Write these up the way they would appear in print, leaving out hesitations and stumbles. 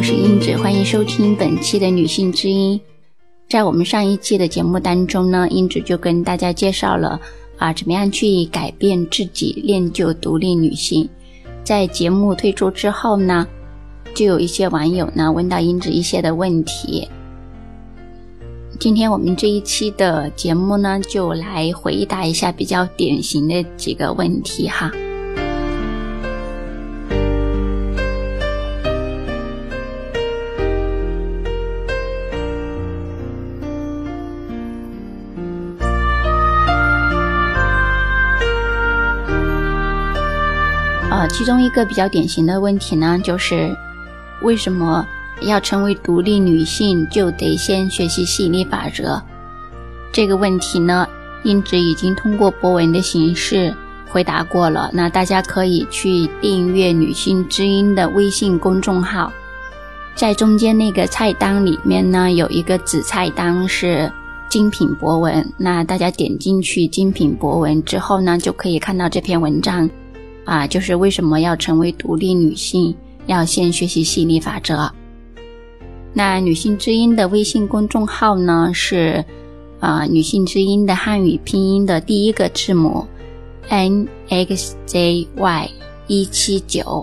是英子，欢迎收听本期的女性之音。在我们上一期的节目当中呢，英子就跟大家介绍了怎么样去改变自己，练就独立女性。在节目推出之后呢，就有一些网友呢问到英子一些的问题。今天我们这一期的节目呢，就来回答一下比较典型的几个问题哈。其中一个比较典型的问题呢，就是为什么要成为独立女性就得先学习吸引力法则？这个问题呢，英子已经通过博文的形式回答过了，那大家可以去订阅女性之音的微信公众号，在中间那个菜单里面呢，有一个子菜单是精品博文，那大家点进去精品博文之后呢，就可以看到这篇文章就是为什么要成为独立女性要先学习吸引力法则。那女性之音的微信公众号呢，是女性之音的汉语拼音的第一个字母 NXJY179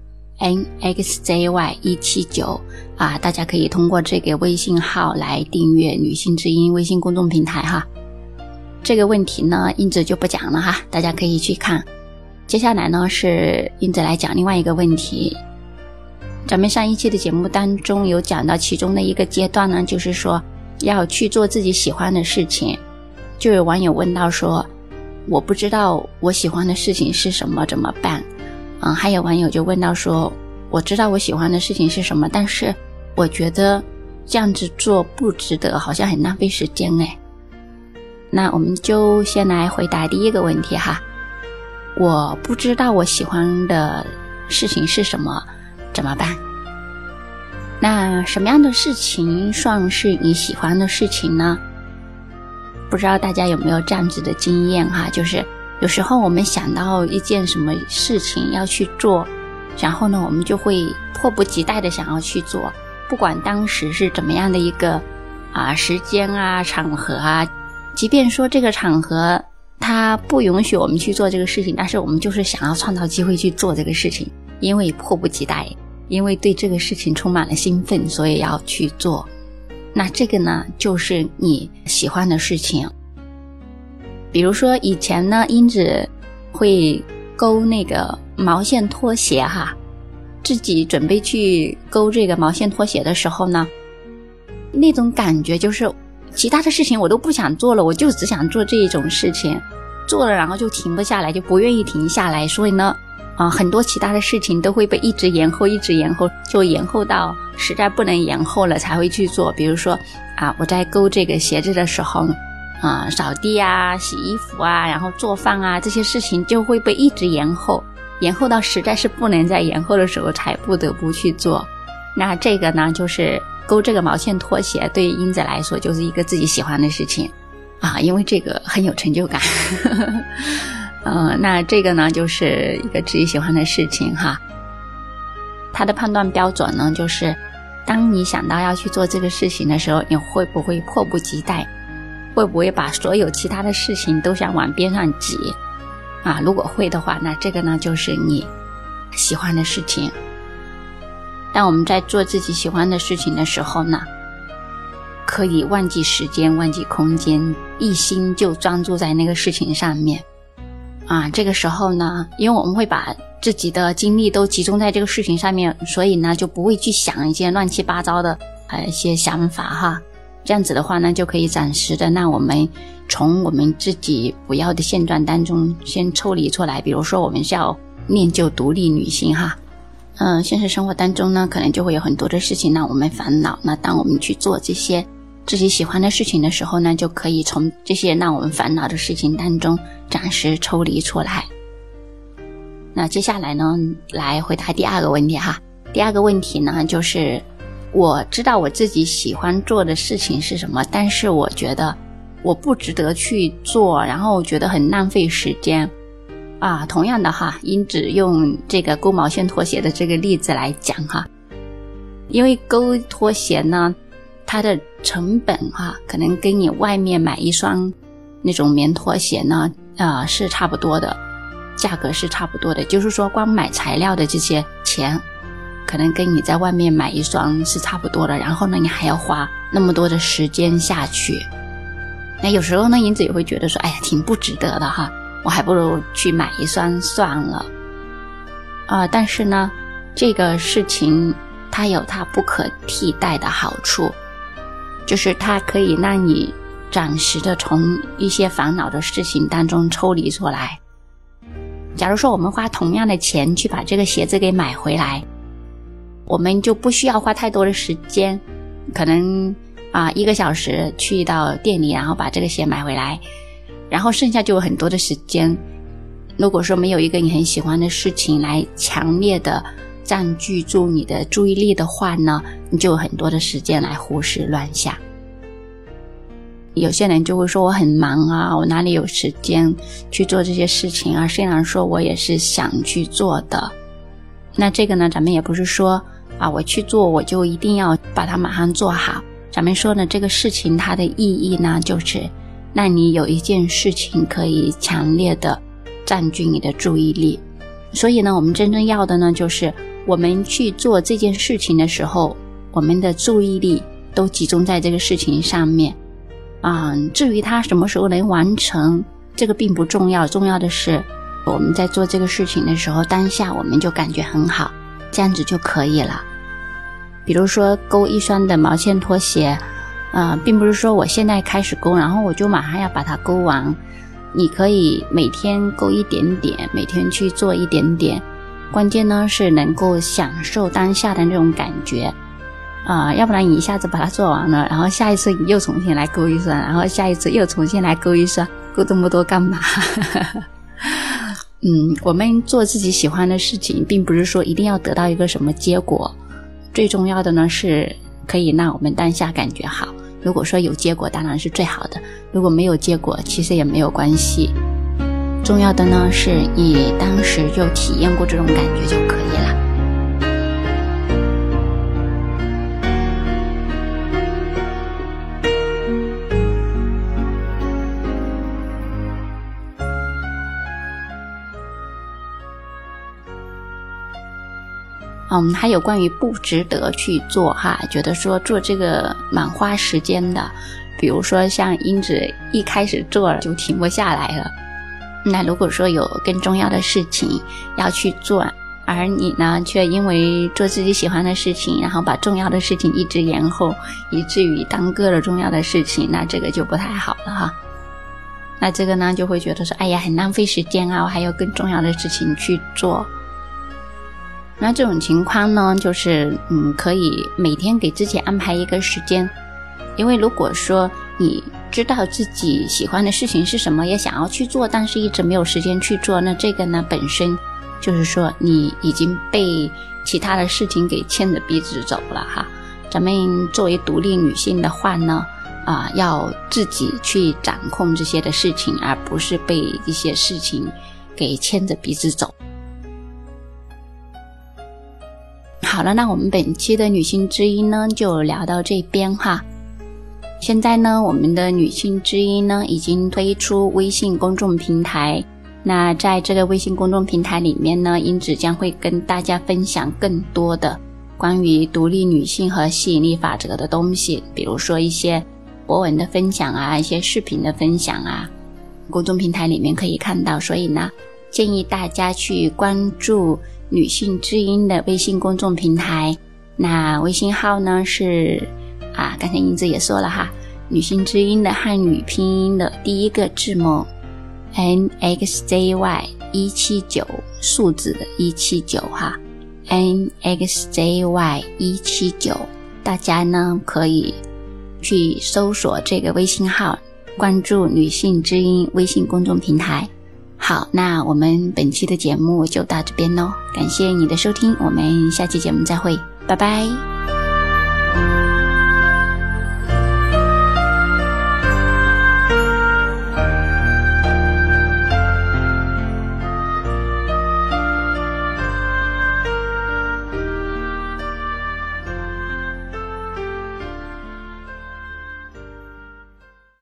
NXJY179 大家可以通过这个微信号来订阅女性之音微信公众平台哈。这个问题呢，英子就不讲了哈，大家可以去看。接下来呢，是英子来讲另外一个问题。咱们上一期的节目当中有讲到其中的一个阶段呢，就是说要去做自己喜欢的事情。就有网友问到说，我不知道我喜欢的事情是什么，怎么办？还有网友就问到说，我知道我喜欢的事情是什么，但是我觉得这样子做不值得，好像很浪费时间那我们就先来回答第一个问题哈。我不知道我喜欢的事情是什么，怎么办？那什么样的事情算是你喜欢的事情呢？不知道大家有没有这样子的经验哈，就是有时候我们想到一件什么事情要去做，然后呢我们就会迫不及待的想要去做，不管当时是怎么样的一个时间场合即便说这个场合它不允许我们去做这个事情，但是我们就是想要创造机会去做这个事情，因为迫不及待，因为对这个事情充满了兴奋，所以要去做。那这个呢，就是你喜欢的事情。比如说以前呢，英子会勾那个毛线拖鞋哈，自己准备去勾这个毛线拖鞋的时候呢，那种感觉就是其他的事情我都不想做了，我就只想做这一种事情，做了然后就停不下来，就不愿意停下来，所以呢很多其他的事情都会被一直延后，就延后到实在不能延后了才会去做。比如说我在勾这个鞋子的时候扫地洗衣服然后做饭这些事情就会被一直延后到实在是不能再延后的时候才不得不去做。那这个呢，就是勾这个毛线拖鞋对英子来说就是一个自己喜欢的事情因为这个很有成就感那这个呢就是一个自己喜欢的事情哈。它的判断标准呢，就是当你想到要去做这个事情的时候，你会不会迫不及待，会不会把所有其他的事情都想往边上挤如果会的话，那这个呢就是你喜欢的事情。当我们在做自己喜欢的事情的时候呢，可以忘记时间，忘记空间，一心就专注在那个事情上面这个时候呢，因为我们会把自己的精力都集中在这个事情上面，所以呢就不会去想一些乱七八糟的一些想法哈。这样子的话呢，就可以暂时的让我们从我们自己不要的现状当中先抽离出来。比如说我们是要练就独立女性哈，现实生活当中呢，可能就会有很多的事情让我们烦恼。那当我们去做这些自己喜欢的事情的时候呢，就可以从这些让我们烦恼的事情当中暂时抽离出来。那接下来呢，来回答第二个问题哈。第二个问题呢，就是我知道我自己喜欢做的事情是什么，但是我觉得我不值得去做，然后我觉得很浪费时间同样的哈，英子用这个勾毛线拖鞋的这个例子来讲哈， 因为勾拖鞋呢，它的成本可能跟你外面买一双那种棉拖鞋呢是差不多的，价格是差不多的，就是说光买材料的这些钱可能跟你在外面买一双是差不多的，然后呢你还要花那么多的时间下去。那有时候呢，银子也会觉得说，哎呀，挺不值得的哈，我还不如去买一双算了。但是呢，这个事情它有它不可替代的好处，就是它可以让你暂时的从一些烦恼的事情当中抽离出来。假如说我们花同样的钱去把这个鞋子给买回来，我们就不需要花太多的时间，可能1个小时去到店里，然后把这个鞋买回来，然后剩下就有很多的时间。如果说没有一个你很喜欢的事情来强烈的占据住你的注意力的话呢，你就有很多的时间来胡思乱想。有些人就会说我很忙我哪里有时间去做这些事情虽然说我也是想去做的。那这个呢，咱们也不是说我去做我就一定要把它马上做好，咱们说呢，这个事情它的意义呢，就是让你有一件事情可以强烈的占据你的注意力。所以呢，我们真正要的呢，就是我们去做这件事情的时候，我们的注意力都集中在这个事情上面至于它什么时候能完成，这个并不重要，重要的是我们在做这个事情的时候，当下我们就感觉很好，这样子就可以了。比如说勾一双的毛线拖鞋并不是说我现在开始勾，然后我就马上要把它勾完。你可以每天勾一点点，每天去做一点点，关键呢是能够享受当下的那种感觉要不然你一下子把它做完了，然后下一次你又重新来勾一双，然后下一次又重新来勾一双，勾这么多干嘛我们做自己喜欢的事情，并不是说一定要得到一个什么结果，最重要的呢是可以让我们当下感觉好。如果说有结果当然是最好的，如果没有结果其实也没有关系，重要的呢是你当时就体验过这种感觉就可以了。还有关于不值得去做觉得说做这个蛮花时间的，比如说像英子一开始做就停不下来了。那如果说有更重要的事情要去做，而你呢却因为做自己喜欢的事情，然后把重要的事情一直延后，以至于耽搁了重要的事情，那这个就不太好了那这个呢就会觉得说，哎呀，很浪费时间我还有更重要的事情去做。那这种情况呢，就是可以每天给自己安排一个时间，因为如果说你知道自己喜欢的事情是什么，也想要去做，但是一直没有时间去做，那这个呢本身就是说你已经被其他的事情给牵着鼻子走了咱们作为独立女性的话呢要自己去掌控这些的事情，而不是被一些事情给牵着鼻子走。好了，那我们本期的女性之音呢就聊到这边现在呢我们的女性之音呢已经推出微信公众平台，那在这个微信公众平台里面呢，英子将会跟大家分享更多的关于独立女性和吸引力法则的东西，比如说一些博文的分享一些视频的分享公众平台里面可以看到。所以呢建议大家去关注女性之音的微信公众平台，那微信号呢是刚才英子也说了女性之音的汉语拼音的第一个字母 NXJY179 数字的179NXJY179，大家呢可以去搜索这个微信号，关注女性之音微信公众平台。好，那我们本期的节目就到这边咯，感谢你的收听，我们下期节目再会，拜拜。